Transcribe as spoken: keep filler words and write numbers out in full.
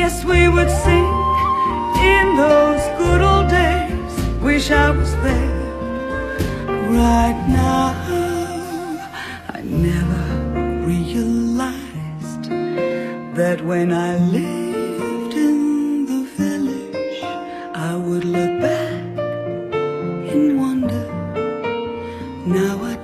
Yes, we would sing in those good old days. Wish I was there right now. I never realized that when I lived in the village, I would look back and wonder. Now I